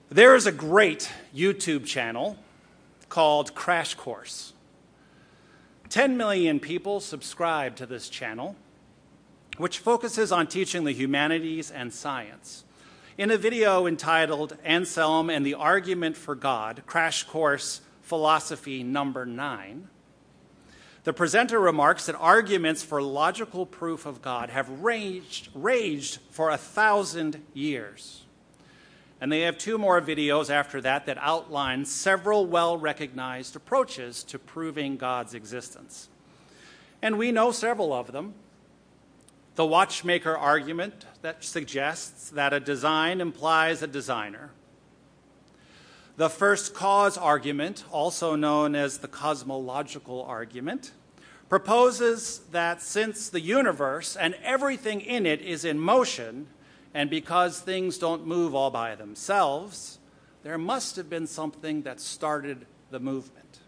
There is a great YouTube channel called Crash Course. 10 million people subscribe to this channel, which focuses on teaching the humanities and science. In a video entitled Anselm and the Argument for God, Crash Course Philosophy Number 9, the presenter remarks that arguments for logical proof of God have raged for 1,000 years. And they have two more videos after that outline several well-recognized approaches to proving God's existence. And we know several of them. The watchmaker argument that suggests that a design implies a designer. The first cause argument, also known as the cosmological argument, proposes that since the universe and everything in it is in motion, and because things don't move all by themselves, there must have been something that started the movement.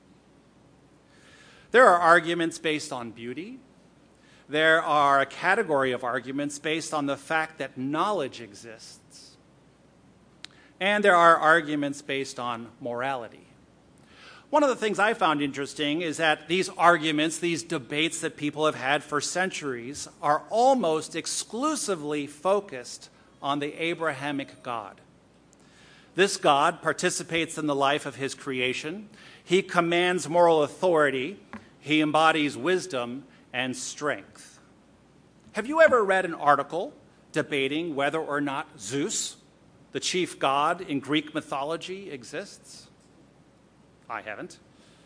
There are arguments based on beauty. There are a category of arguments based on the fact that knowledge exists. And there are arguments based on morality. One of the things I found interesting is that these arguments, these debates that people have had for centuries, are almost exclusively focused on the Abrahamic God. This God participates in the life of his creation. He commands moral authority. He embodies wisdom and strength. Have you ever read an article debating whether or not Zeus, the chief god in Greek mythology, exists? I haven't.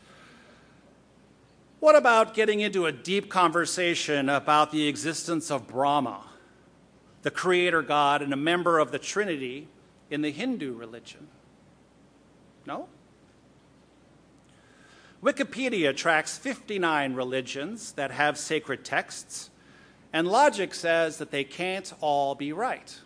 What about getting into a deep conversation about the existence of Brahma, the creator god and a member of the Trinity in the Hindu religion? No? Wikipedia tracks 59 religions that have sacred texts, and logic says that they can't all be right.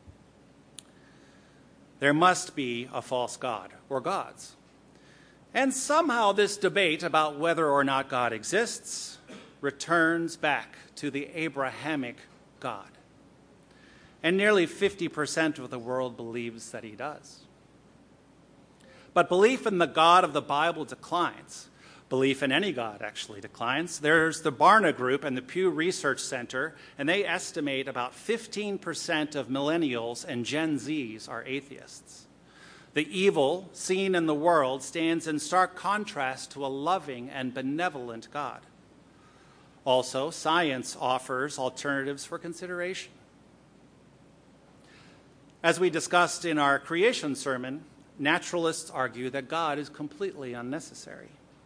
There must be a false god or gods. And somehow this debate about whether or not God exists returns back to the Abrahamic God. And nearly 50% of the world believes that he does. But belief in the God of the Bible declines. Belief in any God actually declines. There's the Barna Group and the Pew Research Center, and they estimate about 15% of millennials and Gen Zs are atheists. The evil seen in the world stands in stark contrast to a loving and benevolent God. Also, science offers alternatives for consideration. As we discussed in our creation sermon, naturalists argue that God is completely unnecessary.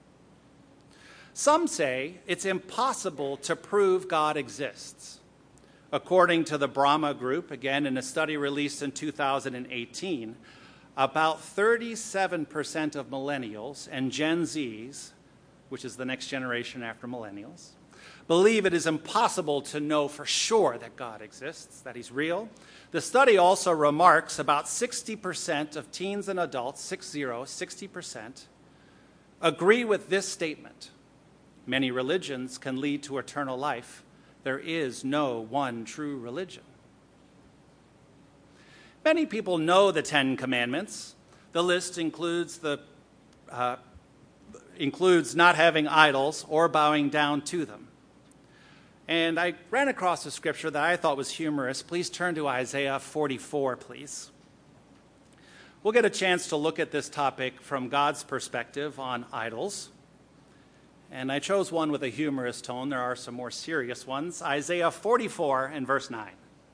Some say it's impossible to prove God exists. According to the Brahma Group, again in a study released in 2018, about 37% of millennials and Gen Zs, which is the next generation after millennials, believe it is impossible to know for sure that God exists, that he's real. The study also remarks about 60% of teens and adults, 60%, agree with this statement. Many religions can lead to eternal life. There is no one true religion. Many people know the Ten Commandments. The list includes not having idols or bowing down to them. And I ran across a scripture that I thought was humorous. Please turn to Isaiah 44, please. We'll get a chance to look at this topic from God's perspective on idols. And I chose one with a humorous tone. There are some more serious ones. Isaiah 44 and verse 9.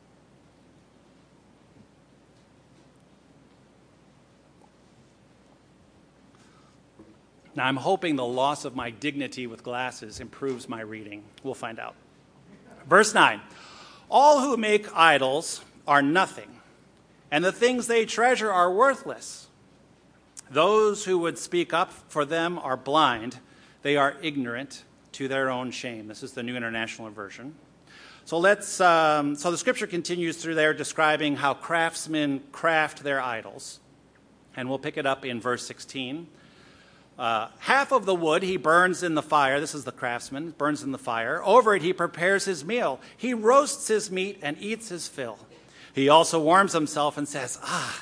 Now, I'm hoping the loss of my dignity with glasses improves my reading. We'll find out. Verse 9, all who make idols are nothing, and the things they treasure are worthless. Those who would speak up for them are blind. They are ignorant to their own shame. This is the New International Version. So the scripture continues through there describing how craftsmen craft their idols. And we'll pick it up in verse 16. Half of the wood he burns in the fire. This is the craftsman, burns in the fire. Over it he prepares his meal. He roasts his meat and eats his fill. He also warms himself and says,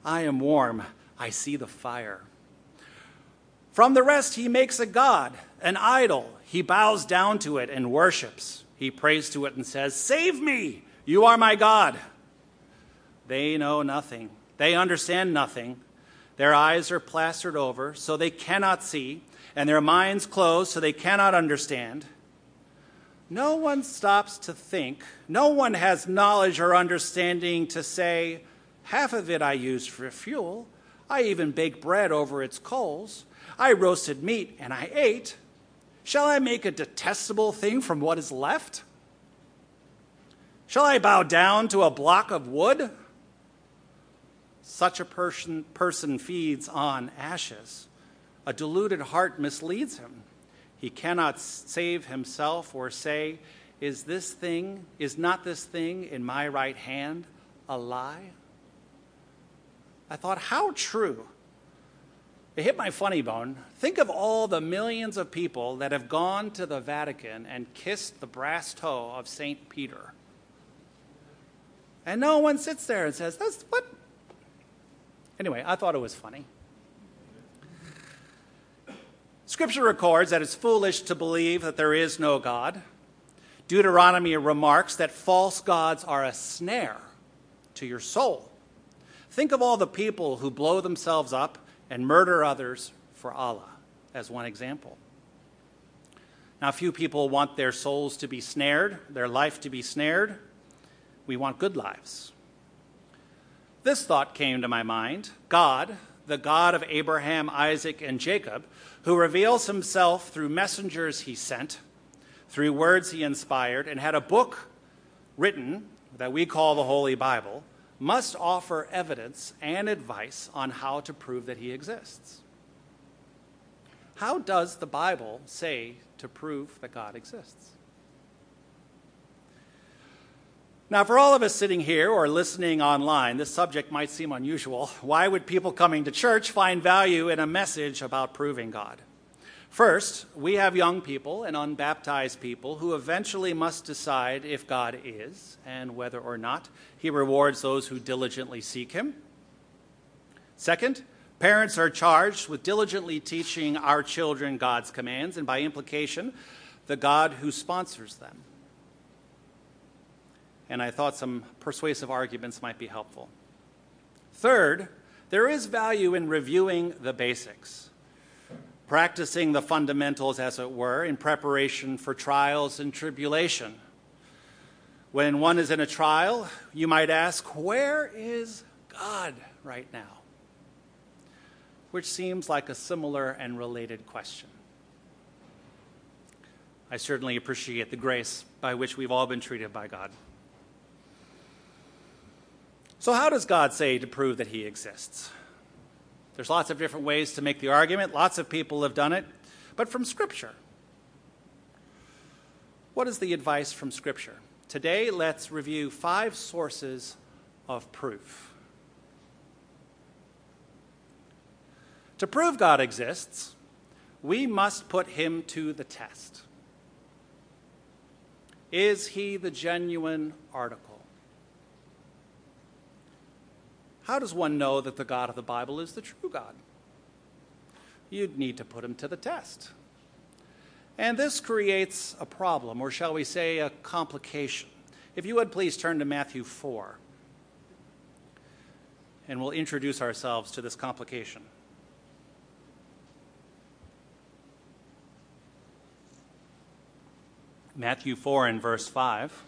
I am warm. I see the fire. From the rest he makes a god, an idol. He bows down to it and worships. He prays to it and says, "Save me! You are my God." They know nothing. They understand nothing. Their eyes are plastered over, so they cannot see, and their minds closed, so they cannot understand. No one stops to think. No one has knowledge or understanding to say, "Half of it I used for fuel. I even baked bread over its coals. I roasted meat and I ate. Shall I make a detestable thing from what is left? Shall I bow down to a block of wood?" Such a person feeds on ashes. A deluded heart misleads him. He cannot save himself or say, is not this thing in my right hand a lie? I thought, how true. It hit my funny bone. Think of all the millions of people that have gone to the Vatican and kissed the brass toe of St. Peter. And no one sits there and says, "That's what?" Anyway, I thought it was funny. Scripture records that it's foolish to believe that there is no God. Deuteronomy remarks that false gods are a snare to your soul. Think of all the people who blow themselves up and murder others for Allah, as one example. Now, few people want their souls to be snared, their life to be snared. We want good lives. This thought came to my mind. God, the God of Abraham, Isaac, and Jacob, who reveals himself through messengers he sent, through words he inspired, and had a book written that we call the Holy Bible, must offer evidence and advice on how to prove that he exists. How does the Bible say to prove that God exists? Now, for all of us sitting here or listening online, this subject might seem unusual. Why would people coming to church find value in a message about proving God? First, we have young people and unbaptized people who eventually must decide if God is and whether or not he rewards those who diligently seek him. Second, parents are charged with diligently teaching our children God's commands and, by implication, the God who sponsors them. And I thought some persuasive arguments might be helpful. Third, there is value in reviewing the basics, practicing the fundamentals, as it were, in preparation for trials and tribulation. When one is in a trial, you might ask, where is God right now? Which seems like a similar and related question. I certainly appreciate the grace by which we've all been treated by God. So how does God say to prove that he exists? There's lots of different ways to make the argument. Lots of people have done it. But from Scripture, what is the advice from Scripture? Today, let's review 5 sources of proof. To prove God exists, we must put him to the test. Is he the genuine article? How does one know that the God of the Bible is the true God? You'd need to put him to the test. And this creates a problem, or shall we say a complication. If you would please turn to Matthew 4, and we'll introduce ourselves to this complication. Matthew 4 and verse 5.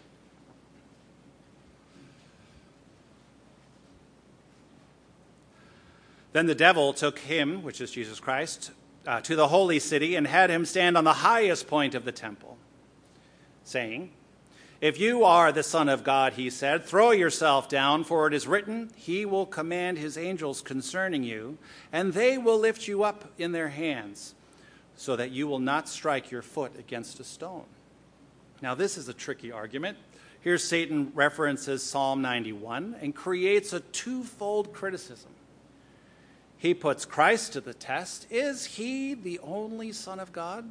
Then the devil took him, which is Jesus Christ, to the holy city and had him stand on the highest point of the temple, saying, "If you are the Son of God," he said, "throw yourself down, for it is written, he will command his angels concerning you, and they will lift you up in their hands, so that you will not strike your foot against a stone." Now, this is a tricky argument. Here Satan references Psalm 91 and creates a twofold criticism. He puts Christ to the test. Is he the only Son of God?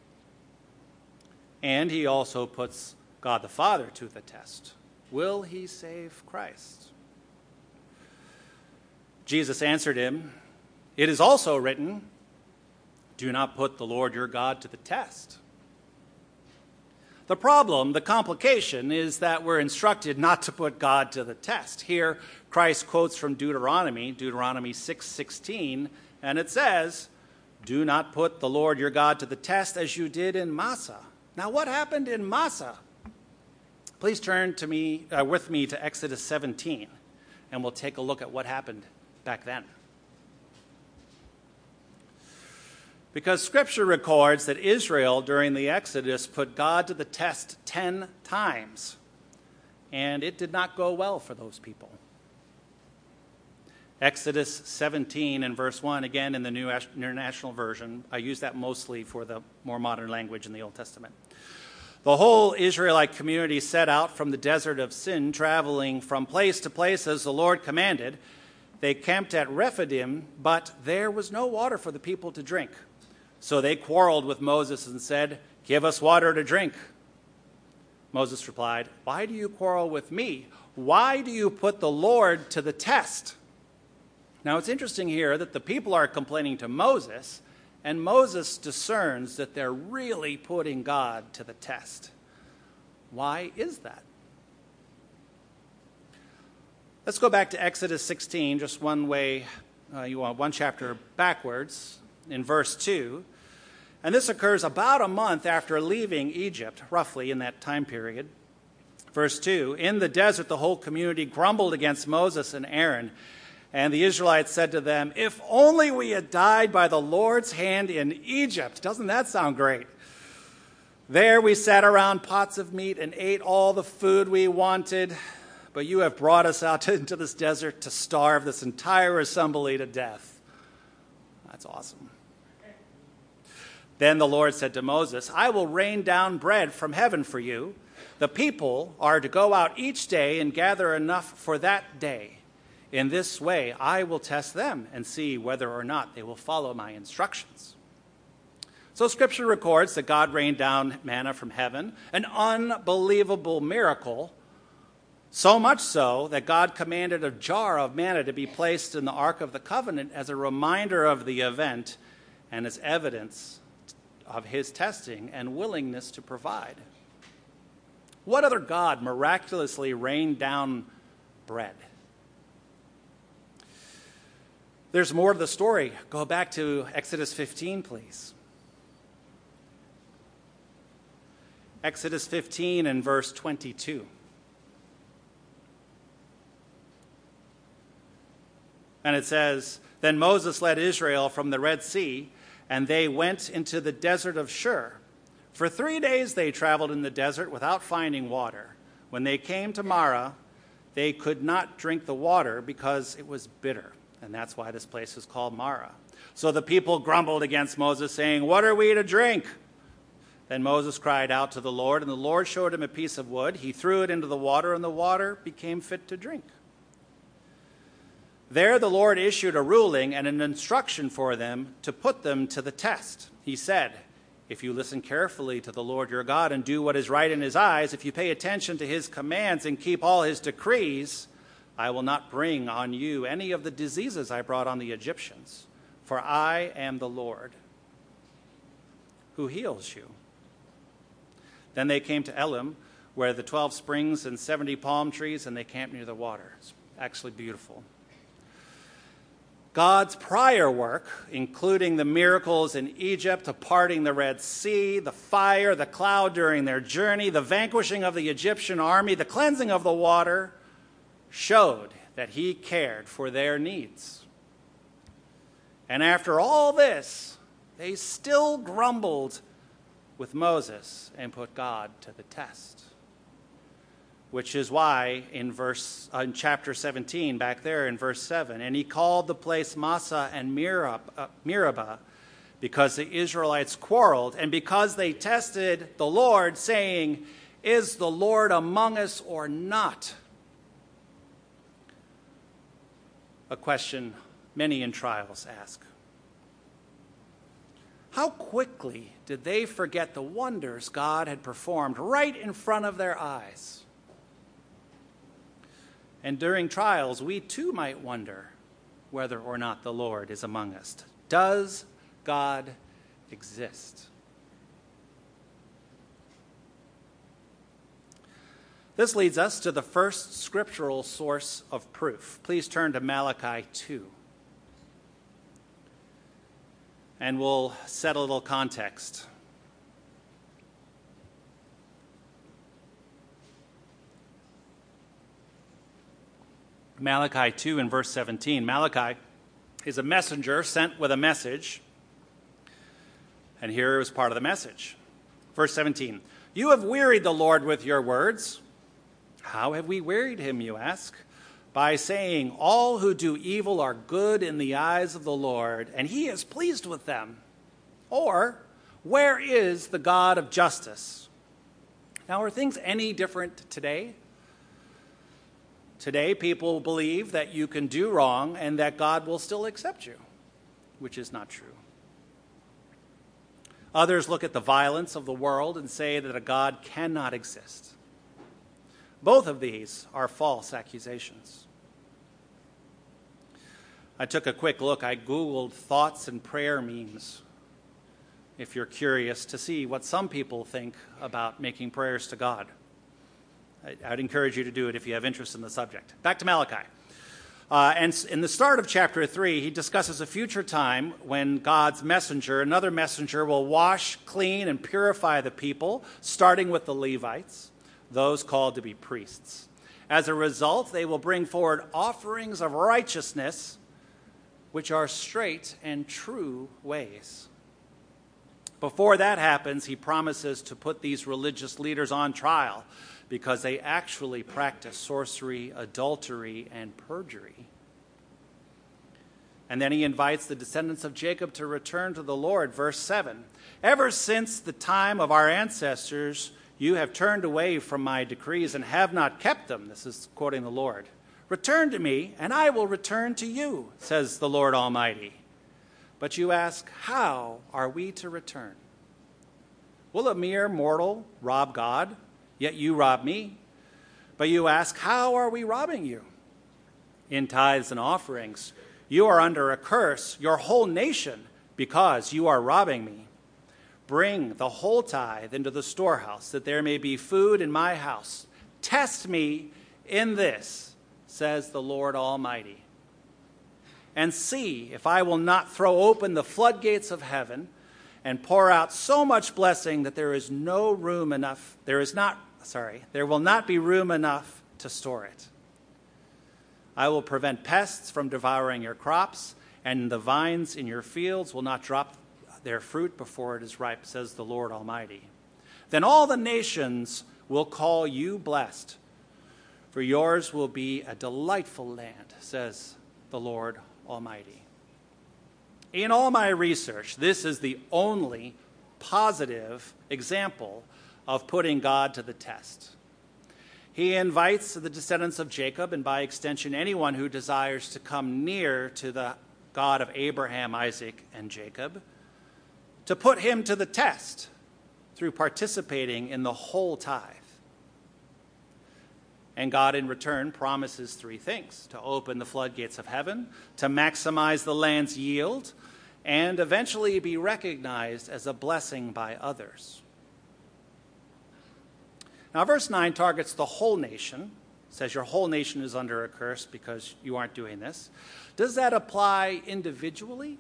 And he also puts God the Father to the test. Will he save Christ? Jesus answered him, "It is also written, 'Do not put the Lord your God to the test.'" The problem, the complication, is that we're instructed not to put God to the test. Here, Christ quotes from Deuteronomy 6:16, and it says, "Do not put the Lord your God to the test as you did in Massah." Now, what happened in Massah? Please turn with me to Exodus 17, and we'll take a look at what happened back then. Because Scripture records that Israel, during the Exodus, put God to the test 10 times, and it did not go well for those people. Exodus 17 and verse 1, again in the New International Version. I use that mostly for the more modern language in the Old Testament. The whole Israelite community set out from the desert of Sin, traveling from place to place as the Lord commanded. They camped at Rephidim, but there was no water for the people to drink. So they quarreled with Moses and said, "Give us water to drink." Moses replied, "Why do you quarrel with me? Why do you put the Lord to the test?" Now it's interesting here that the people are complaining to Moses, and Moses discerns that they're really putting God to the test. Why is that? Let's go back to Exodus 16, just one chapter backwards, in verse 2. And this occurs about a month after leaving Egypt, roughly in that time period. Verse 2, "In the desert the whole community grumbled against Moses and Aaron, and the Israelites said to them, 'If only we had died by the Lord's hand in Egypt.'" Doesn't that sound great? "There we sat around pots of meat and ate all the food we wanted, but you have brought us out into this desert to starve this entire assembly to death." That's awesome. Then the Lord said to Moses, "I will rain down bread from heaven for you. The people are to go out each day and gather enough for that day. In this way, I will test them and see whether or not they will follow my instructions." So Scripture records that God rained down manna from heaven, an unbelievable miracle, so much so that God commanded a jar of manna to be placed in the Ark of the Covenant as a reminder of the event and as evidence of his testing and willingness to provide. What other God miraculously rained down bread? There's more to the story. Go back to Exodus 15, please. Exodus 15 and verse 22. And it says, "Then Moses led Israel from the Red Sea, and they went into the desert of Shur. For 3 days they traveled in the desert without finding water. When they came to Marah, they could not drink the water because it was bitter." And that's why this place is called Marah. "So the people grumbled against Moses, saying, 'What are we to drink?' Then Moses cried out to the Lord, and the Lord showed him a piece of wood. He threw it into the water, and the water became fit to drink. There the Lord issued a ruling and an instruction for them to put them to the test. He said, 'If you listen carefully to the Lord your God and do what is right in his eyes, if you pay attention to his commands and keep all his decrees, I will not bring on you any of the diseases I brought on the Egyptians, for I am the Lord who heals you.' Then they came to Elim, where the 12 springs and 70 palm trees, and they camped near the water." It's actually beautiful. God's prior work, including the miracles in Egypt, of parting the Red Sea, the fire, the cloud during their journey, the vanquishing of the Egyptian army, the cleansing of the water, showed that he cared for their needs. And after all this, they still grumbled with Moses and put God to the test. Which is why in chapter 17, back there in verse 7, "And he called the place Massah and Meribah, because the Israelites quarreled, and because they tested the Lord, saying, 'Is the Lord among us or not?'" A question many in trials ask. How quickly did they forget the wonders God had performed right in front of their eyes? And during trials, we too might wonder whether or not the Lord is among us. Does God exist? This leads us to the first scriptural source of proof. Please turn to Malachi 2. And we'll set a little context. Malachi 2 and verse 17. Malachi is a messenger sent with a message. And here is part of the message. Verse 17. You have wearied the Lord with your words. How have we wearied him, you ask? By saying, all who do evil are good in the eyes of the Lord, and he is pleased with them. Or, where is the God of justice? Now, are things any different today? Today, people believe that you can do wrong and that God will still accept you, which is not true. Others look at the violence of the world and say that a God cannot exist. Both of these are false accusations. I took a quick look. I Googled thoughts and prayer memes, if you're curious to see what some people think about making prayers to God. I'd encourage you to do it if you have interest in the subject. Back to Malachi. And in the start of chapter 3, he discusses a future time when God's messenger, another messenger, will wash, clean, and purify the people, starting with the Levites, those called to be priests. As a result, they will bring forward offerings of righteousness, which are straight and true ways. Before that happens, he promises to put these religious leaders on trial because they actually practice sorcery, adultery, and perjury. And then he invites the descendants of Jacob to return to the Lord. Verse 7, ever since the time of our ancestors, you have turned away from my decrees and have not kept them. This is quoting the Lord. Return to me, and I will return to you, says the Lord Almighty. But you ask, how are we to return? Will a mere mortal rob God? Yet you rob me. But you ask, how are we robbing you? In tithes and offerings. You are under a curse, your whole nation, because you are robbing me. Bring the whole tithe into the storehouse, that there may be food in my house. Test me in this, says the Lord Almighty. And see if I will not throw open the floodgates of heaven and pour out so much blessing that there will not be room enough to store it. I will prevent pests from devouring your crops, and the vines in your fields will not drop their fruit before it is ripe, says the Lord Almighty. Then all the nations will call you blessed, for yours will be a delightful land, says the Lord Almighty. In all my research, this is the only positive example of putting God to the test. He invites the descendants of Jacob, and by extension anyone who desires to come near to the God of Abraham, Isaac, and Jacob, to put him to the test through participating in the whole tithe. And God in return promises three things: to open the floodgates of heaven, to maximize the land's yield, and eventually be recognized as a blessing by others. Now, verse 9 targets the whole nation. It says your whole nation is under a curse because you aren't doing this. Does that apply individually?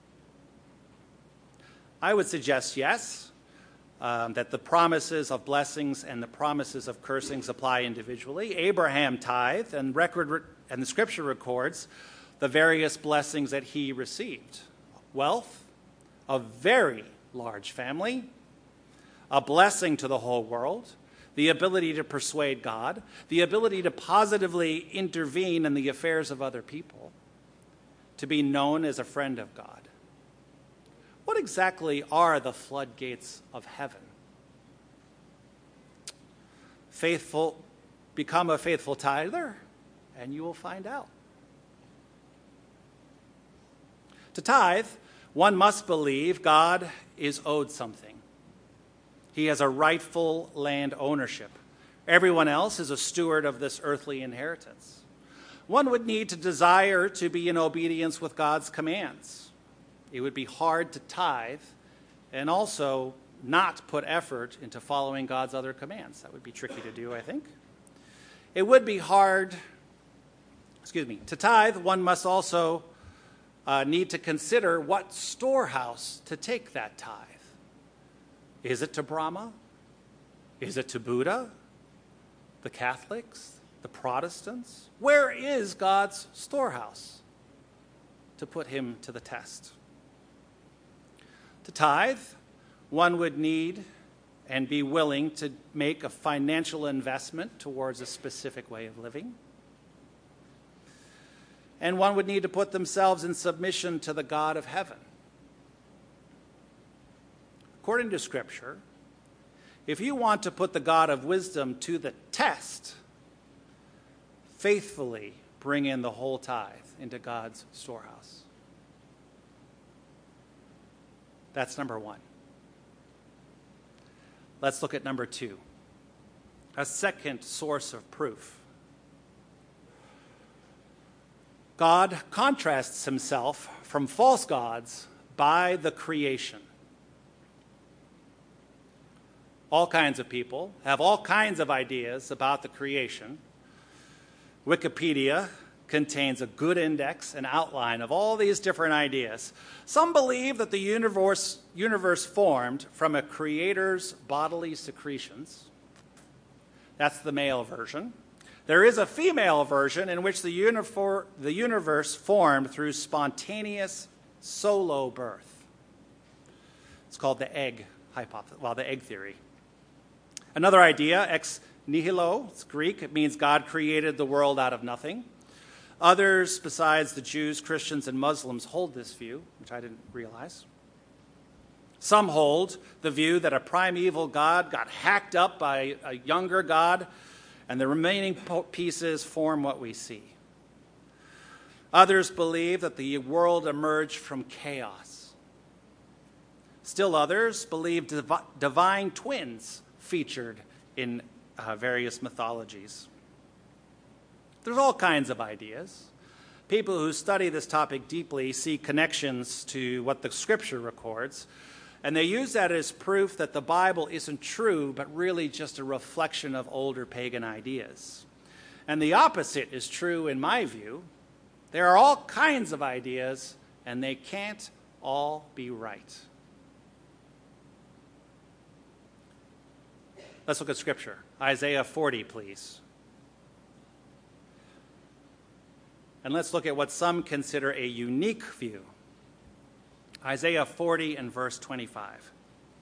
I would suggest yes, that the promises of blessings and the promises of cursings apply individually. Abraham tithed, and the scripture records the various blessings that he received: wealth, a very large family, a blessing to the whole world, the ability to persuade God, the ability to positively intervene in the affairs of other people, to be known as a friend of God. What exactly are the floodgates of heaven? Become a faithful tither, and you will find out. To tithe, one must believe God is owed something. He has a rightful land ownership. Everyone else is a steward of this earthly inheritance. One would need to desire to be in obedience with God's commands. It would be hard to tithe and also not put effort into following God's other commands. That would be tricky to do, I think. It would be hard, to tithe. One must also need to consider what storehouse to take that tithe. Is it to Brahma? Is it to Buddha? The Catholics? The Protestants? Where is God's storehouse to put him to the test? To tithe, one would need and be willing to make a financial investment towards a specific way of living. And one would need to put themselves in submission to the God of heaven. According to Scripture, if you want to put the God of wisdom to the test, faithfully bring in the whole tithe into God's storehouse. That's number one. Let's look at number two, a second source of proof. God contrasts himself from false gods by the creation. All kinds of people have all kinds of ideas about the creation. Wikipedia contains a good index and outline of all these different ideas. Some believe that the universe formed from a creator's bodily secretions. That's the male version. There is a female version in which the universe formed through spontaneous solo birth. It's called the egg hypothesis, the egg theory. Another idea, ex nihilo, it's Greek. It means God created the world out of nothing. Others, besides the Jews, Christians, and Muslims, hold this view, which I didn't realize. Some hold the view that a primeval God got hacked up by a younger God, and the remaining pieces form what we see. Others believe that the world emerged from chaos. Still others believe divine twins featured in various mythologies. There's all kinds of ideas. People who study this topic deeply see connections to what the Scripture records, and they use that as proof that the Bible isn't true, but really just a reflection of older pagan ideas. And the opposite is true in my view. There are all kinds of ideas, and they can't all be right. Let's look at Scripture. Isaiah 40, please. And let's look at what some consider a unique view. Isaiah 40 and verse 25.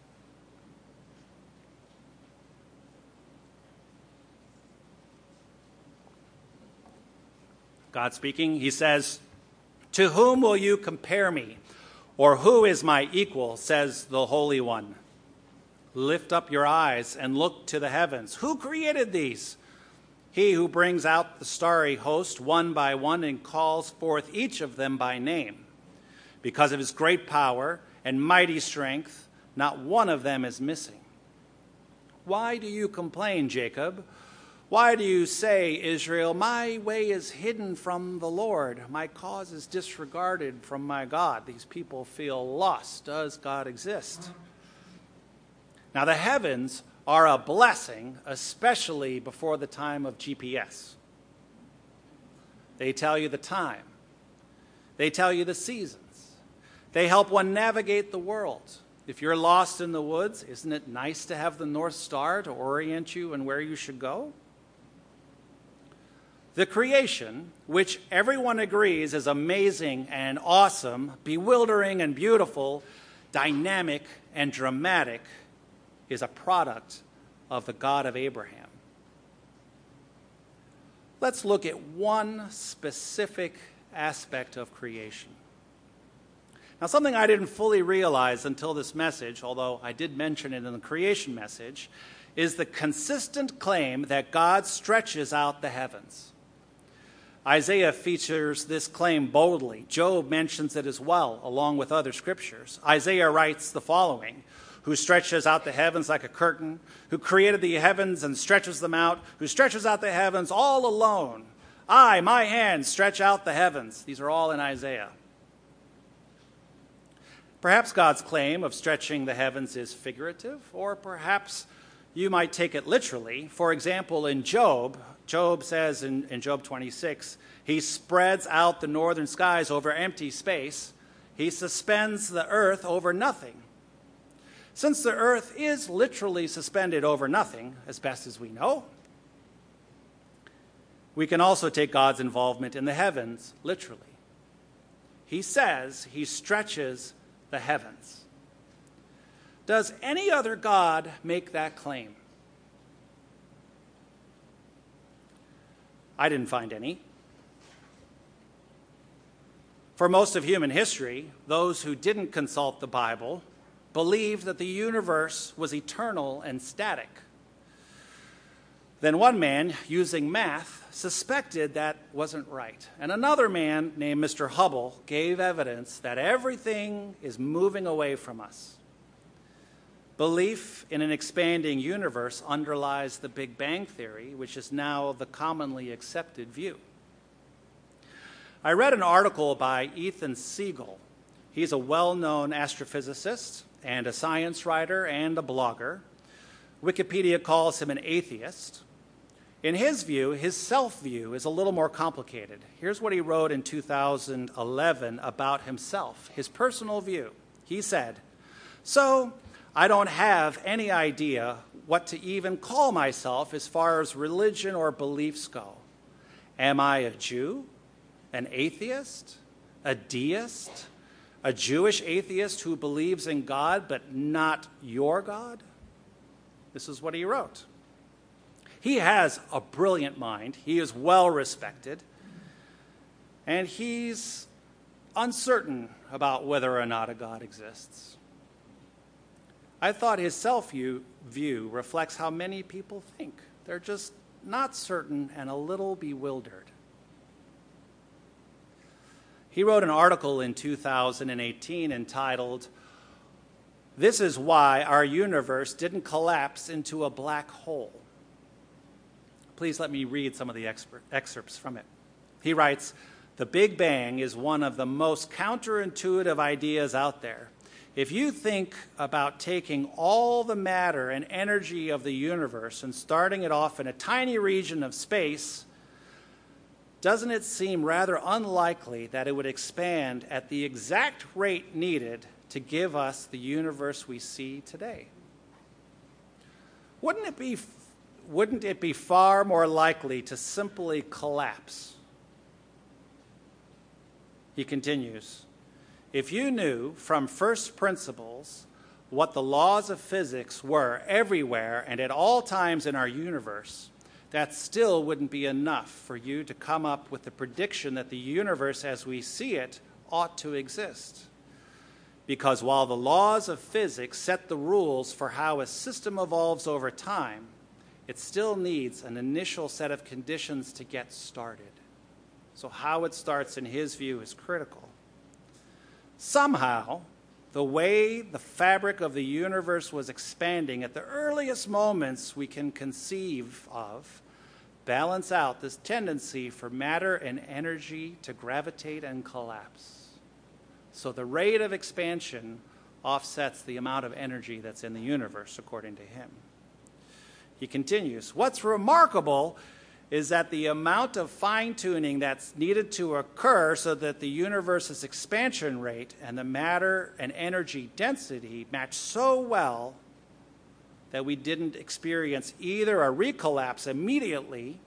God speaking, he says, "To whom will you compare me? Or who is my equal, says the Holy One? Lift up your eyes and look to the heavens. Who created these? He who brings out the starry host one by one and calls forth each of them by name. Because of his great power and mighty strength, not one of them is missing. Why do you complain, Jacob? Why do you say, Israel, my way is hidden from the Lord. My cause is disregarded from my God." These people feel lost. Does God exist? Now, the heavens are a blessing, especially before the time of GPS. They tell you the time. They tell you the seasons. They help one navigate the world. If you're lost in the woods, isn't it nice to have the North Star to orient you and where you should go? The creation, which everyone agrees is amazing and awesome, bewildering and beautiful, dynamic and dramatic, is a product of the God of Abraham. Let's look at one specific aspect of creation. Now, something I didn't fully realize until this message, although I did mention it in the creation message, is the consistent claim that God stretches out the heavens. Isaiah features this claim boldly. Job mentions it as well, along with other scriptures. Isaiah writes the following: "Who stretches out the heavens like a curtain, who created the heavens and stretches them out, who stretches out the heavens all alone. I, my hand, stretch out the heavens. These are all in Isaiah. Perhaps God's claim of stretching the heavens is figurative, or perhaps you might take it literally. For example, in Job says in Job 26, he spreads out the northern skies over empty space. He suspends the earth over nothing. Since the earth is literally suspended over nothing, as best as we know, we can also take God's involvement in the heavens literally. He says he stretches the heavens. Does any other God make that claim? I didn't find any. For most of human history, those who didn't consult the Bible believed that the universe was eternal and static. Then one man, using math, suspected that wasn't right. And another man named Mr. Hubble gave evidence that everything is moving away from us. Belief in an expanding universe underlies the Big Bang Theory, which is now the commonly accepted view. I read an article by Ethan Siegel. He's a well-known astrophysicist and a science writer and a blogger. Wikipedia calls him an atheist. In his view, his self-view is a little more complicated. Here's what he wrote in 2011 about himself, his personal view. He said, "So, I don't have any idea what to even call myself as far as religion or beliefs go. Am I a Jew, an atheist, a deist, a Jewish atheist who believes in God but not your God?" This is what he wrote. He has a brilliant mind. He is well respected. And he's uncertain about whether or not a God exists. I thought his self-view reflects how many people think. They're just not certain and a little bewildered. He wrote an article in 2018 entitled, "This is Why Our Universe Didn't Collapse into a Black Hole." Please let me read some of the excerpts from it. He writes, "The Big Bang is one of the most counterintuitive ideas out there. If you think about taking all the matter and energy of the universe and starting it off in a tiny region of space, doesn't it seem rather unlikely that it would expand at the exact rate needed to give us the universe we see today? Wouldn't it be far more likely to simply collapse?" He continues, "If you knew from first principles what the laws of physics were everywhere and at all times in our universe, that still wouldn't be enough for you to come up with the prediction that the universe as we see it ought to exist. Because while the laws of physics set the rules for how a system evolves over time, it still needs an initial set of conditions to get started." So how it starts, in his view, is critical. Somehow, the way the fabric of the universe was expanding at the earliest moments we can conceive of balance out this tendency for matter and energy to gravitate and collapse. So the rate of expansion offsets the amount of energy that's in the universe, according to him. He continues, "What's remarkable is that the amount of fine-tuning that's needed to occur so that the universe's expansion rate and the matter and energy density match so well that we didn't experience either a recollapse immediately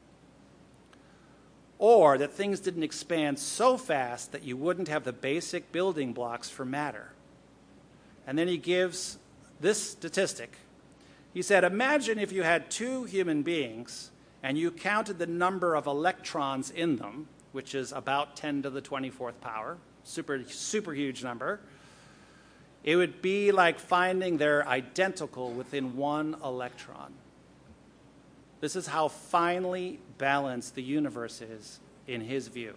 or that things didn't expand so fast that you wouldn't have the basic building blocks for matter." And then he gives this statistic. He said, "Imagine if you had two human beings and you counted the number of electrons in them, which is about 10 to the 24th power, super huge number. It would be like finding they're identical within one electron." This is how finely balanced the universe is in his view.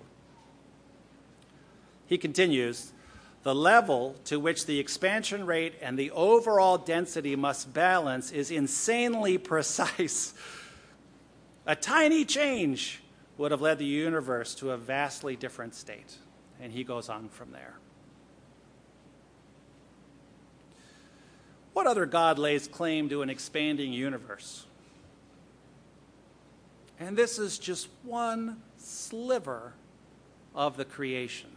He continues, "The level to which the expansion rate and the overall density must balance is insanely precise. A tiny change would have led the universe to a vastly different state. And he goes on from there. What other God lays claim to an expanding universe? And this is just one sliver of the creation.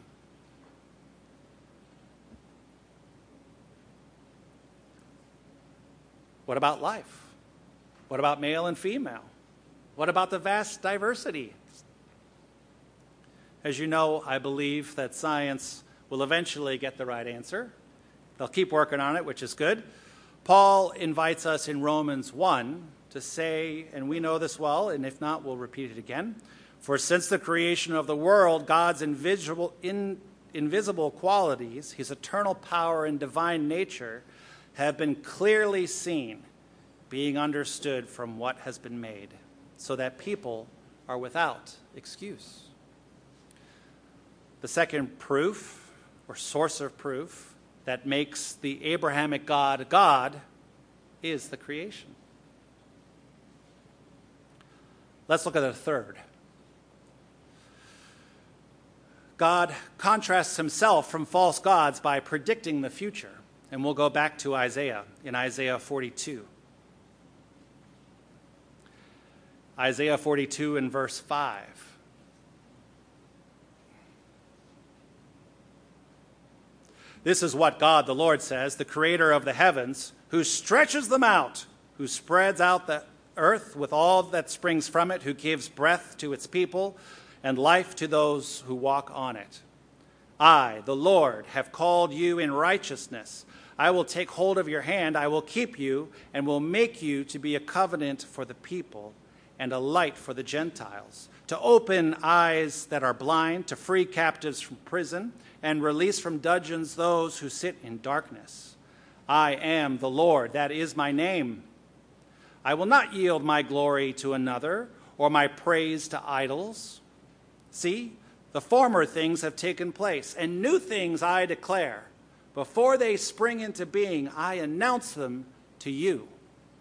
What about life? What about male and female? What about the vast diversity? As you know, I believe that science will eventually get the right answer. They'll keep working on it, which is good. Paul invites us in Romans 1 to say, and we know this well, and if not, we'll repeat it again. For since the creation of the world, God's invisible qualities, his eternal power and divine nature, have been clearly seen, being understood from what has been made, so that people are without excuse. The second proof, or source of proof, that makes the Abrahamic God God is the creation. Let's look at the third. God contrasts himself from false gods by predicting the future. And we'll go back to Isaiah in Isaiah 42. Isaiah 42 and verse 5. This is what God, the Lord, says, the creator of the heavens, who stretches them out, who spreads out the earth with all that springs from it, who gives breath to its people and life to those who walk on it. I, the Lord, have called you in righteousness. I will take hold of your hand, I will keep you, and will make you to be a covenant for the people and a light for the Gentiles, to open eyes that are blind, to free captives from prison, and release from dungeons those who sit in darkness. I am the Lord, that is my name. I will not yield my glory to another, or my praise to idols. See, the former things have taken place, and new things I declare. Before they spring into being, I announce them to you.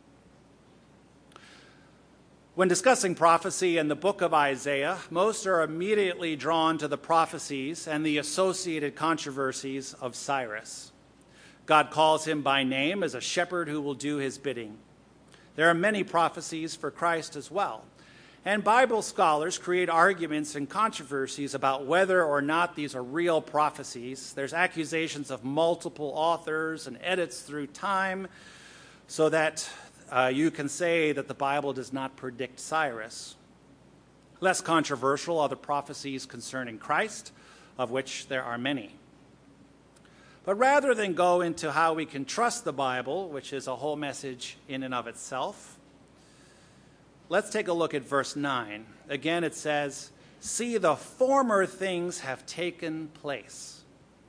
When discussing prophecy in the book of Isaiah, most are immediately drawn to the prophecies and the associated controversies of Cyrus. God calls him by name as a shepherd who will do his bidding. There are many prophecies for Christ as well. And Bible scholars create arguments and controversies about whether or not these are real prophecies. There's accusations of multiple authors and edits through time so that you can say that the Bible does not predict Cyrus. Less controversial are the prophecies concerning Christ, of which there are many. But rather than go into how we can trust the Bible, which is a whole message in and of itself, let's take a look at verse 9. Again, it says, "See, the former things have taken place."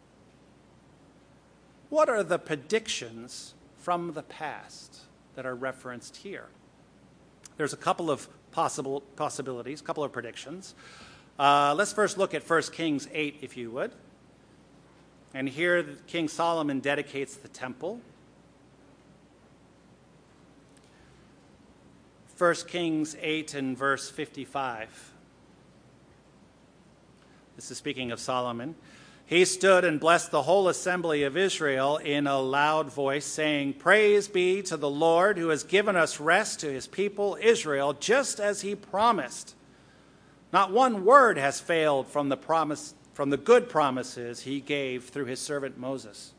What are the predictions from the past that are referenced here? There's a couple of possibilities, a couple of predictions. Let's first look at 1 Kings 8, if you would. And here King Solomon dedicates the temple. 1 Kings 8 and verse 55. This is speaking of Solomon. He stood and blessed the whole assembly of Israel in a loud voice, saying, "Praise be to the Lord, who has given us rest to his people Israel, just as he promised. Not one word has failed from the good promises he gave through his servant Moses."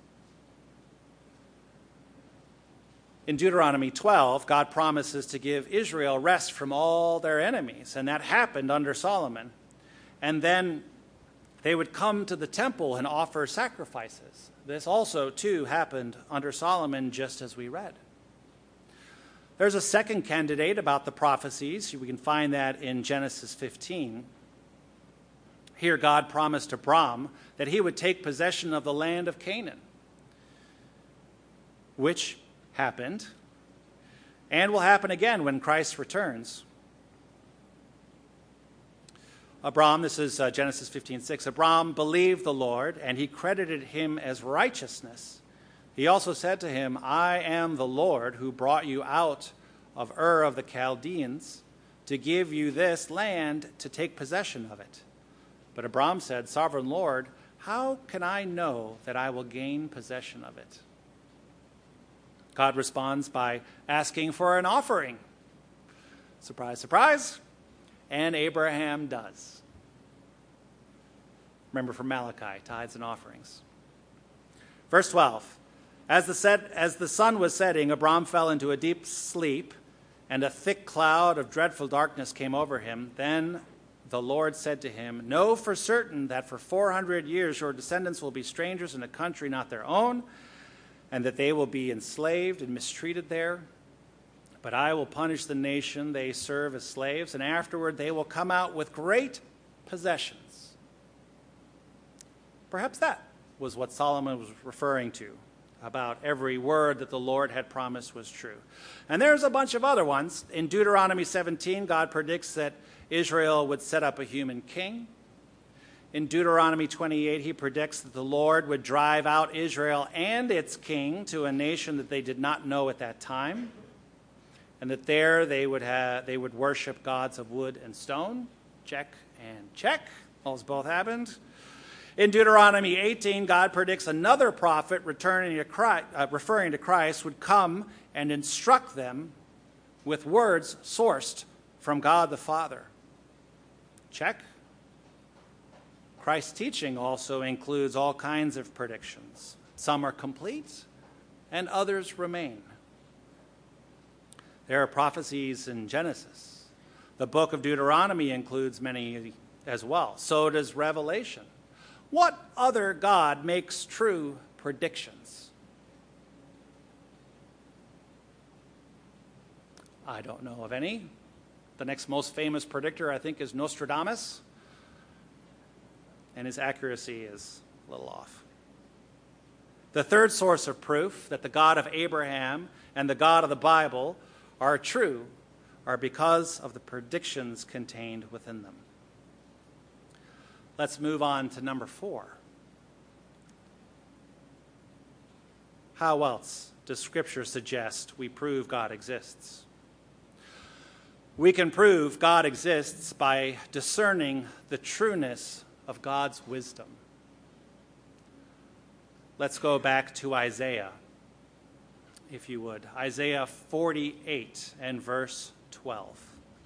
In Deuteronomy 12, God promises to give Israel rest from all their enemies, and that happened under Solomon. And then they would come to the temple and offer sacrifices. This also, too, happened under Solomon, just as we read. There's a second candidate about the prophecies. We can find that in Genesis 15. Here, God promised Abram that he would take possession of the land of Canaan, which happened and will happen again when Christ returns. Abram, this is Genesis 15:6. Abram believed the Lord, and he credited him as righteousness. He also said to him, "I am the Lord who brought you out of Ur of the Chaldeans to give you this land to take possession of it." But Abram said, "Sovereign Lord, how can I know that I will gain possession of it?" God responds by asking for an offering. Surprise, surprise. And Abraham does. Remember from Malachi, tithes and offerings. Verse 12. As the sun was setting, Abram fell into a deep sleep, and a thick cloud of dreadful darkness came over him. Then the Lord said to him, "Know for certain that for 400 years your descendants will be strangers in a country not their own, and that they will be enslaved and mistreated there. But I will punish the nation they serve as slaves, and afterward they will come out with great possessions." Perhaps that was what Solomon was referring to, about every word that the Lord had promised was true. And there's a bunch of other ones. In Deuteronomy 17, God predicts that Israel would set up a human king. In Deuteronomy 28, he predicts that the Lord would drive out Israel and its king to a nation that they did not know at that time, and that there they would worship gods of wood and stone. Check and check. Those both happened. In Deuteronomy 18, God predicts another prophet referring to Christ would come and instruct them with words sourced from God the Father. Check. Christ's teaching also includes all kinds of predictions. Some are complete, and others remain. There are prophecies in Genesis. The book of Deuteronomy includes many as well. So does Revelation. What other God makes true predictions? I don't know of any. The next most famous predictor, I think, is Nostradamus, and his accuracy is a little off. The third source of proof that the God of Abraham and the God of the Bible are true are because of the predictions contained within them. Let's move on to number 4. How else does Scripture suggest we prove God exists? We can prove God exists by discerning the trueness of God's wisdom. Let's go back to Isaiah, if you would. Isaiah 48 and verse 12.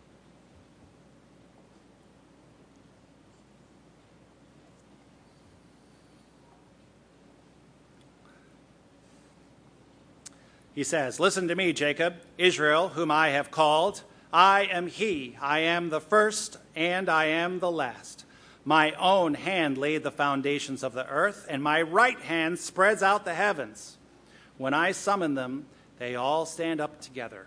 He says, "Listen to me, Jacob, Israel, whom I have called. I am he. I am the first and I am the last. My own hand laid the foundations of the earth, and my right hand spreads out the heavens. When I summon them, they all stand up together.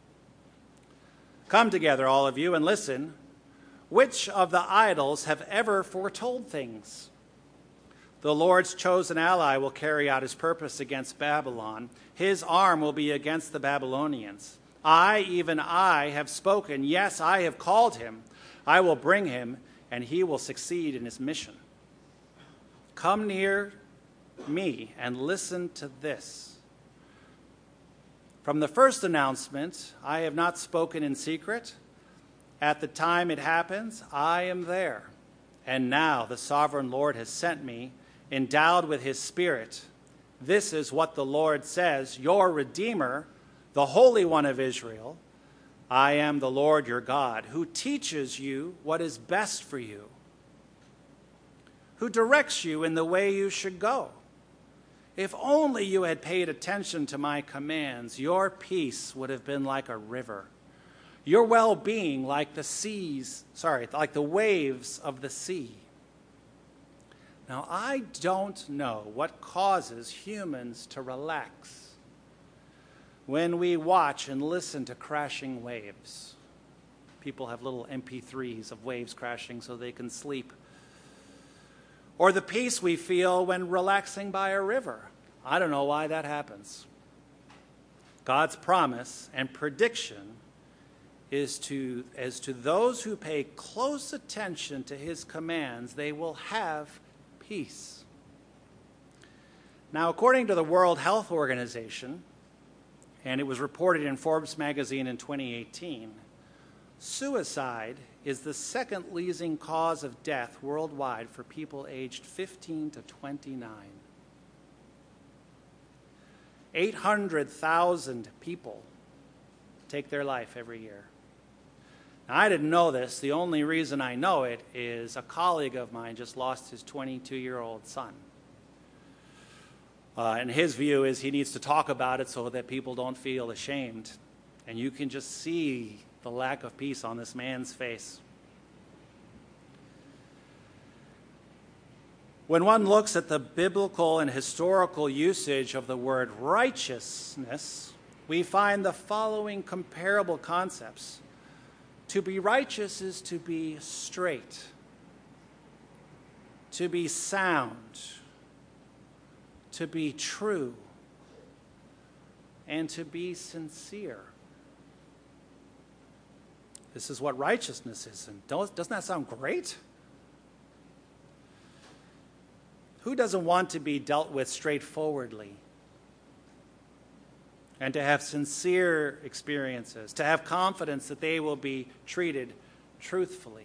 Come together, all of you, and listen. Which of the idols have ever foretold things? The Lord's chosen ally will carry out his purpose against Babylon. His arm will be against the Babylonians. I, even I, have spoken. Yes, I have called him. I will bring him, and he will succeed in his mission. Come near me and listen to this. From the first announcement, I have not spoken in secret. At the time it happens, I am there. And now the sovereign Lord has sent me, endowed with his Spirit. This is what the Lord says, your Redeemer, the Holy One of Israel. I am the Lord your God, who teaches you what is best for you, who directs you in the way you should go. If only you had paid attention to my commands, your peace would have been like a river, your well-being like the waves of the sea. Now, I don't know what causes humans to relax when we watch and listen to crashing waves. People have little MP3s of waves crashing so they can sleep. Or the peace we feel when relaxing by a river. I don't know why that happens. God's promise and prediction is to those who pay close attention to his commands, they will have peace. Now, according to the World Health Organization, and it was reported in Forbes magazine in 2018, Suicide is the second leading cause of death worldwide for people aged 15 to 29. 800,000 people take their life every year. Now, I didn't know this. The only reason I know it is a colleague of mine just lost his 22-year-old son. And his view is he needs to talk about it so that people don't feel ashamed. And you can just see the lack of peace on this man's face. When one looks at the biblical and historical usage of the word righteousness, we find the following comparable concepts. To be righteous is to be straight, to be sound, to be true, and to be sincere. This is what righteousness is. And doesn't that sound great? Who doesn't want to be dealt with straightforwardly? And to have sincere experiences, to have confidence that they will be treated truthfully.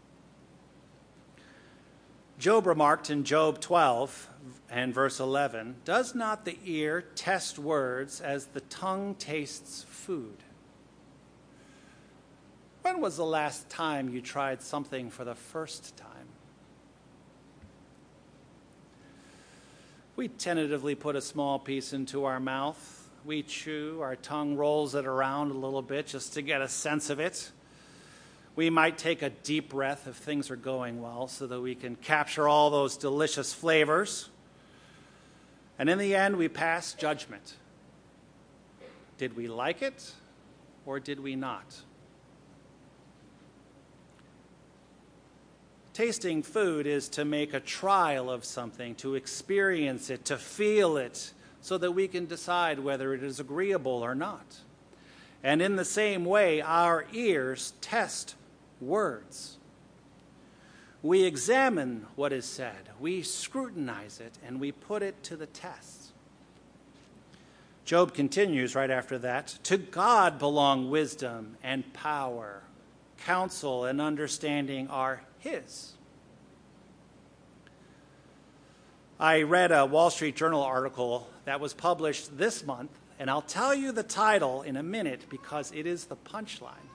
Job remarked in Job 12 and verse 11, "Does not the ear test words as the tongue tastes food?" When was the last time you tried something for the first time? We tentatively put a small piece into our mouth. We chew, our tongue rolls it around a little bit just to get a sense of it. We might take a deep breath if things are going well so that we can capture all those delicious flavors. And in the end, we pass judgment. Did we like it or did we not? Tasting food is to make a trial of something, to experience it, to feel it, so that we can decide whether it is agreeable or not. And in the same way, our ears test words. We examine what is said, we scrutinize it, and we put it to the test. Job continues right after that, "To God belong wisdom and power. Counsel and understanding are His." I read a Wall Street Journal article that was published this month, and I'll tell you the title in a minute because it is the punchline.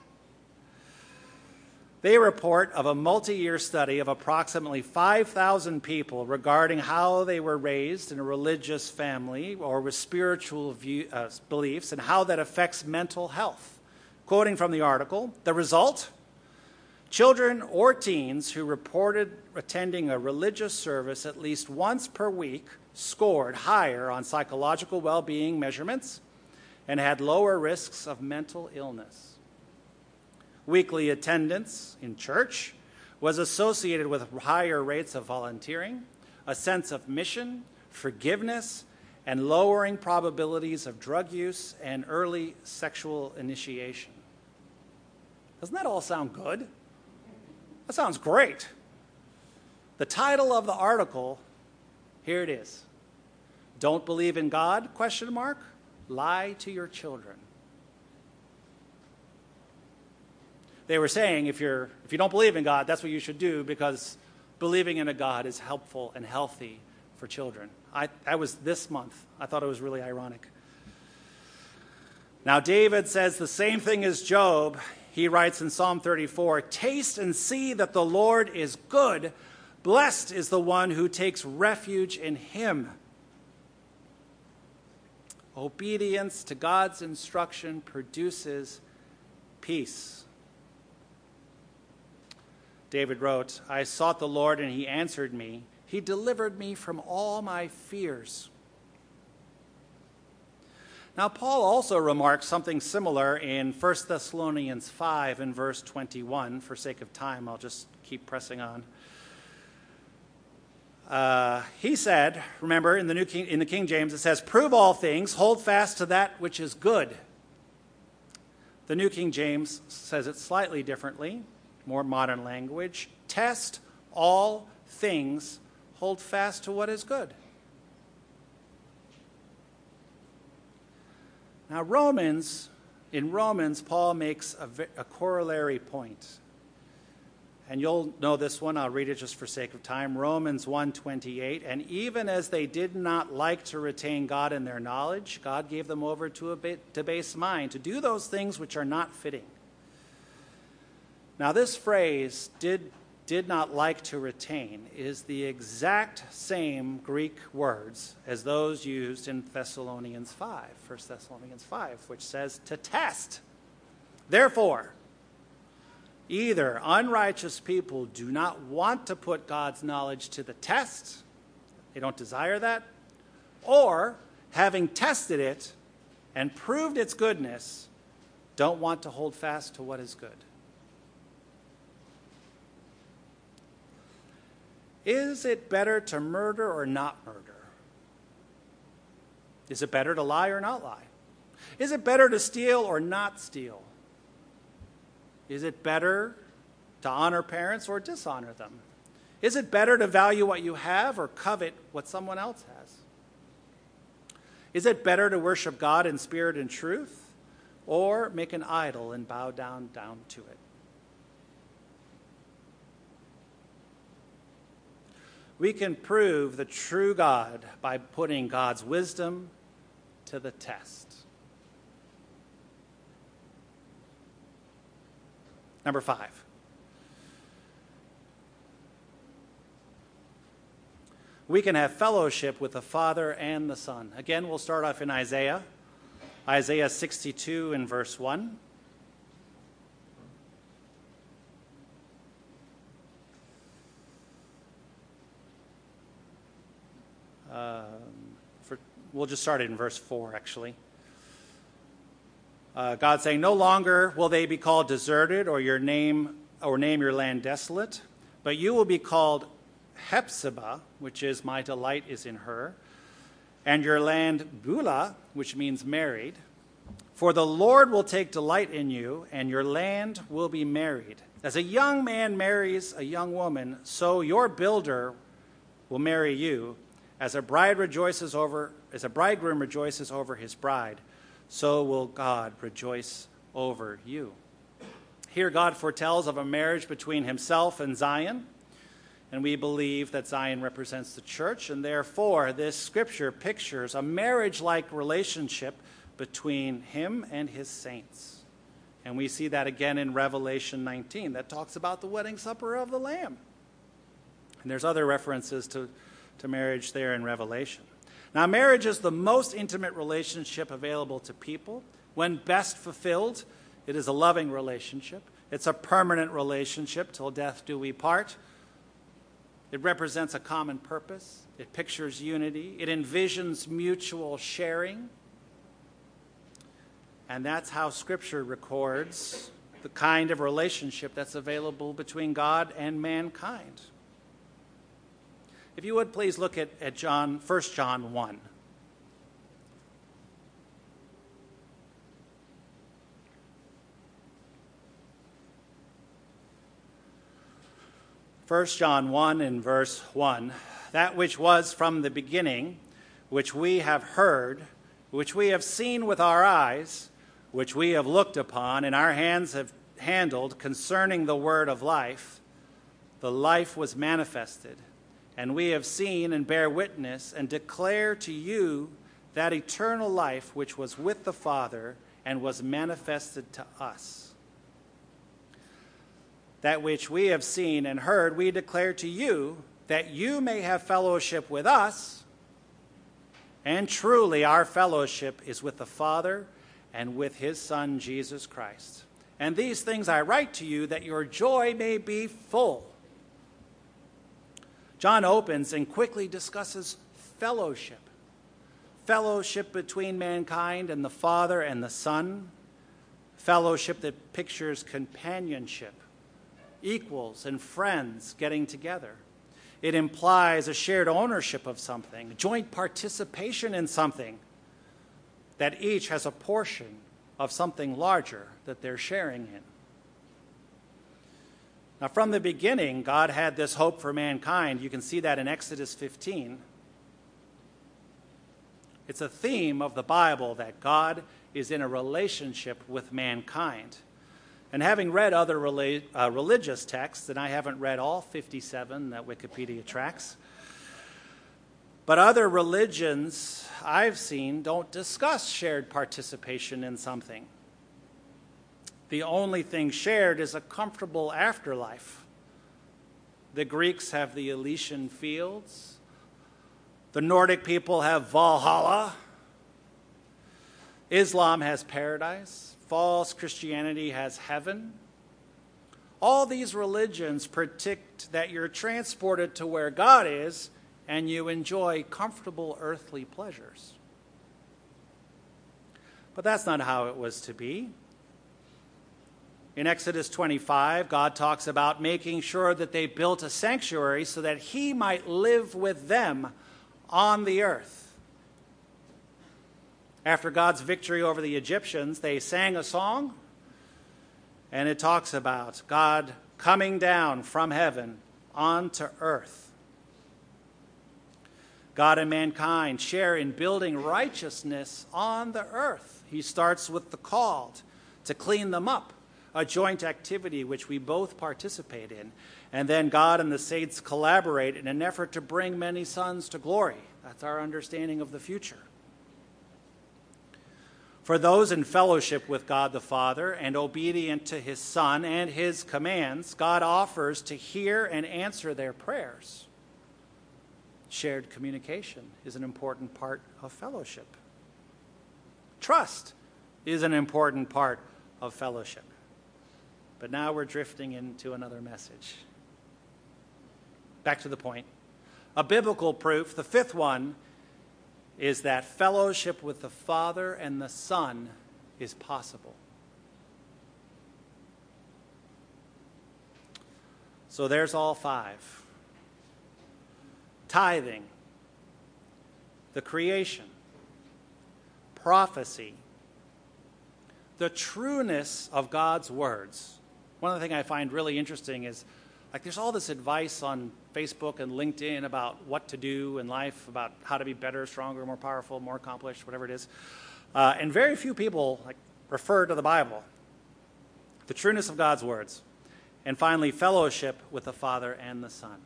They report of a multi-year study of approximately 5,000 people regarding how they were raised in a religious family or with spiritual beliefs and how that affects mental health. Quoting from the article, the result? Children or teens who reported attending a religious service at least once per week scored higher on psychological well-being measurements and had lower risks of mental illness. Weekly attendance in church was associated with higher rates of volunteering, a sense of mission, forgiveness, and lowering probabilities of drug use and early sexual initiation. Doesn't that all sound good? That sounds great. The title of the article, here it is. Don't believe in God? ? Lie to your children. They were saying if you don't believe in God, that's what you should do because believing in a God is helpful and healthy for children. That was this month. I thought it was really ironic. Now, David says the same thing as Job. He writes in Psalm 34, "Taste and see that the Lord is good. Blessed is the one who takes refuge in him." Obedience to God's instruction produces peace. David wrote, "I sought the Lord and he answered me. He delivered me from all my fears." Now, Paul also remarks something similar in 1 Thessalonians 5 and verse 21. For sake of time, I'll just keep pressing on. He said, remember, in the King James, it says, "Prove all things, hold fast to that which is good." The New King James says it slightly differently, more modern language. "Test all things, hold fast to what is good." Now, Romans in Romans, Paul makes a corollary point. And you'll know this one. I'll read it just for sake of time. Romans 1:28. And even as they did not like to retain God in their knowledge, God gave them over to a debased mind to do those things which are not fitting. Now this phrase, did not like to retain, is the exact same Greek words as those used in 1 Thessalonians 5, which says to test. Therefore, either unrighteous people do not want to put God's knowledge to the test, they don't desire that, or having tested it and proved its goodness, don't want to hold fast to what is good. Is it better to murder or not murder? Is it better to lie or not lie? Is it better to steal or not steal? Is it better to honor parents or dishonor them? Is it better to value what you have or covet what someone else has? Is it better to worship God in spirit and truth or make an idol and bow down to it? We can prove the true God by putting God's wisdom to the test. Number 5. We can have fellowship with the Father and the Son. Again, we'll start off in Isaiah 62 and verse 1. We'll just start it in verse 4, actually. God saying, no longer will they be called deserted or name your land desolate, but you will be called Hephzibah, which is my delight is in her, and your land Beulah, which means married. For the Lord will take delight in you, and your land will be married. As a young man marries a young woman, so your builder will marry you. As a bridegroom rejoices over his bride, so will God rejoice over you. Here God foretells of a marriage between himself and Zion, and we believe that Zion represents the church, and therefore this scripture pictures a marriage-like relationship between him and his saints. And we see that again in Revelation 19 that talks about the wedding supper of the Lamb. And there's other references to marriage there in Revelation. Now, marriage is the most intimate relationship available to people. When best fulfilled, it is a loving relationship. It's a permanent relationship till death do we part. It represents a common purpose. It pictures unity. It envisions mutual sharing. And that's how Scripture records the kind of relationship that's available between God and mankind. If you would, please look at 1 John 1. First John 1 in verse 1, that which was from the beginning, which we have heard, which we have seen with our eyes, which we have looked upon, and our hands have handled concerning the word of life, the life was manifested. And we have seen and bear witness and declare to you that eternal life which was with the Father and was manifested to us. That which we have seen and heard we declare to you, that you may have fellowship with us. And truly our fellowship is with the Father and with his Son Jesus Christ. And these things I write to you, that your joy may be full. John opens and quickly discusses fellowship. Fellowship between mankind and the Father and the Son. Fellowship that pictures companionship, equals and friends getting together. It implies a shared ownership of something, joint participation in something, that each has a portion of something larger that they're sharing in. Now, from the beginning, God had this hope for mankind. You can see that in Exodus 15. It's a theme of the Bible that God is in a relationship with mankind. And having read other religious texts, and I haven't read all 57 that Wikipedia tracks, but other religions I've seen don't discuss shared participation in something. The only thing shared is a comfortable afterlife. The Greeks have the Elysian fields. The Nordic people have Valhalla. Islam has paradise. False Christianity has heaven. All these religions predict that you're transported to where God is and you enjoy comfortable earthly pleasures. But that's not how it was to be. In Exodus 25, God talks about making sure that they built a sanctuary so that he might live with them on the earth. After God's victory over the Egyptians, they sang a song, and it talks about God coming down from heaven onto earth. God and mankind share in building righteousness on the earth. He starts with the called to clean them up, a joint activity which we both participate in. And then God and the saints collaborate in an effort to bring many sons to glory. That's our understanding of the future. For those in fellowship with God the Father and obedient to his Son and his commands, God offers to hear and answer their prayers. Shared communication is an important part of fellowship. Trust is an important part of fellowship. But now we're drifting into another message. Back to the point. A biblical proof, the fifth one, is that fellowship with the Father and the Son is possible. So there's all five. Tithing, the creation, prophecy, the trueness of God's words. One of the things I find really interesting is, there's all this advice on Facebook and LinkedIn about what to do in life, about how to be better, stronger, more powerful, more accomplished, whatever it is. And very few people refer to the Bible, the trueness of God's words, and finally, fellowship with the Father and the Son.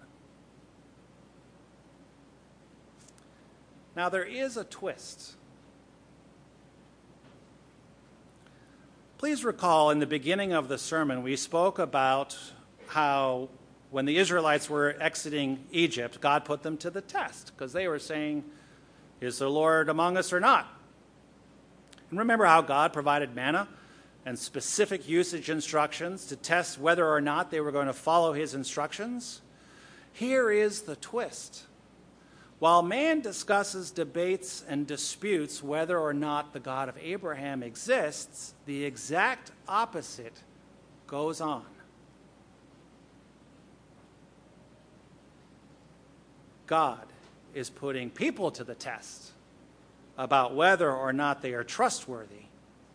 Now, there is a twist. Please recall in the beginning of the sermon, we spoke about how when the Israelites were exiting Egypt, God put them to the test because they were saying, is the Lord among us or not? And remember how God provided manna and specific usage instructions to test whether or not they were going to follow his instructions? Here is the twist. While man discusses, debates, and disputes whether or not the God of Abraham exists, the exact opposite goes on. God is putting people to the test about whether or not they are trustworthy.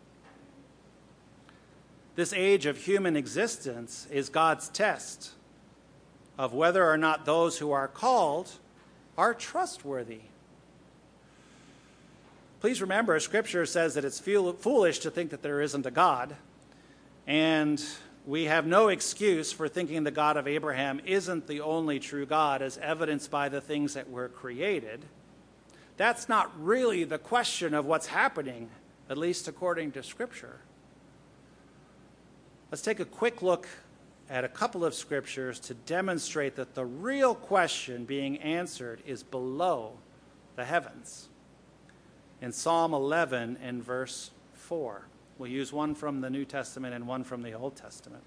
This age of human existence is God's test of whether or not those who are called are trustworthy. Please remember, Scripture says that it's foolish to think that there isn't a God, and we have no excuse for thinking the God of Abraham isn't the only true God, as evidenced by the things that were created. That's not really the question of what's happening, at least according to Scripture. Let's take a quick look at a couple of scriptures to demonstrate that the real question being answered is below the heavens. In Psalm 11 and verse 4. We'll use one from the New Testament and one from the Old Testament.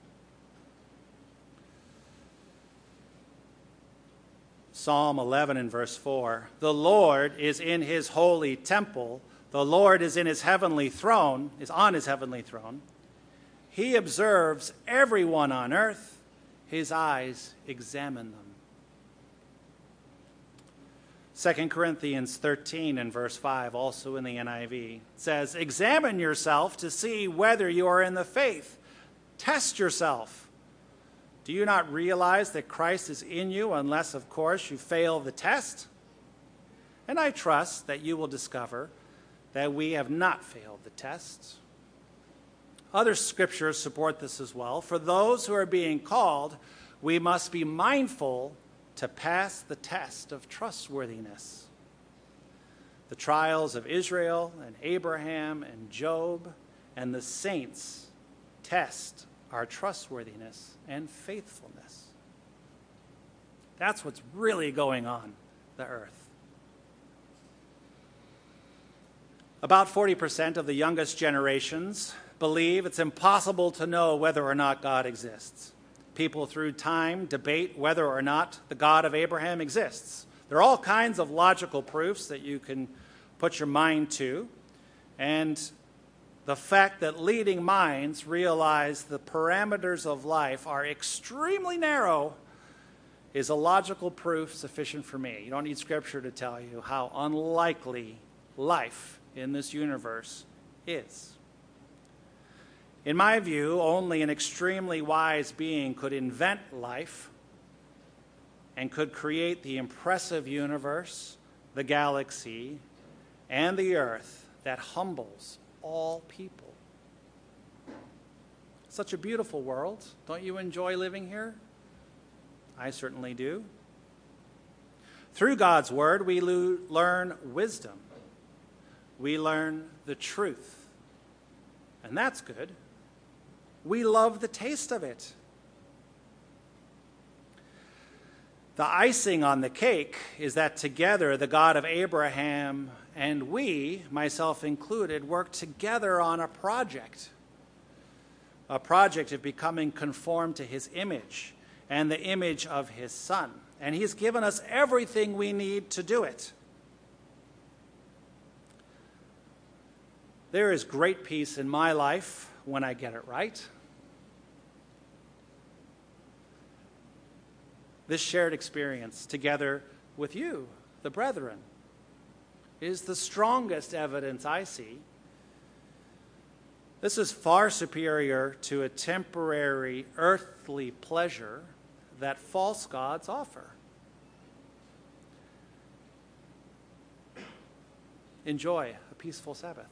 Psalm 11 and verse 4. The Lord is in his holy temple. The Lord is in his heavenly throne, is on his heavenly throne. He observes everyone on earth. His eyes examine them. 2 Corinthians 13 and verse 5, also in the NIV, says, examine yourself to see whether you are in the faith. Test yourself. Do you not realize that Christ is in you unless, of course, you fail the test? And I trust that you will discover that we have not failed the test. Other scriptures support this as well. For those who are being called, we must be mindful to pass the test of trustworthiness. The trials of Israel and Abraham and Job and the saints test our trustworthiness and faithfulness. That's what's really going on the earth. About 40% of the youngest generations believe it's impossible to know whether or not God exists. People through time debate whether or not the God of Abraham exists. There are all kinds of logical proofs that you can put your mind to, and the fact that leading minds realize the parameters of life are extremely narrow is a logical proof sufficient for me. You don't need scripture to tell you how unlikely life in this universe is. In my view, only an extremely wise being could invent life and could create the impressive universe, the galaxy, and the earth that humbles all people. Such a beautiful world. Don't you enjoy living here? I certainly do. Through God's word, we learn wisdom. We learn the truth. And that's good. We love the taste of it. The icing on the cake is that together the God of Abraham and we, myself included, work together on a project of becoming conformed to his image and the image of his Son. And he's given us everything we need to do it. There is great peace in my life when I get it right. This shared experience together with you, the brethren, is the strongest evidence I see. This is far superior to a temporary earthly pleasure that false gods offer. Enjoy a peaceful Sabbath.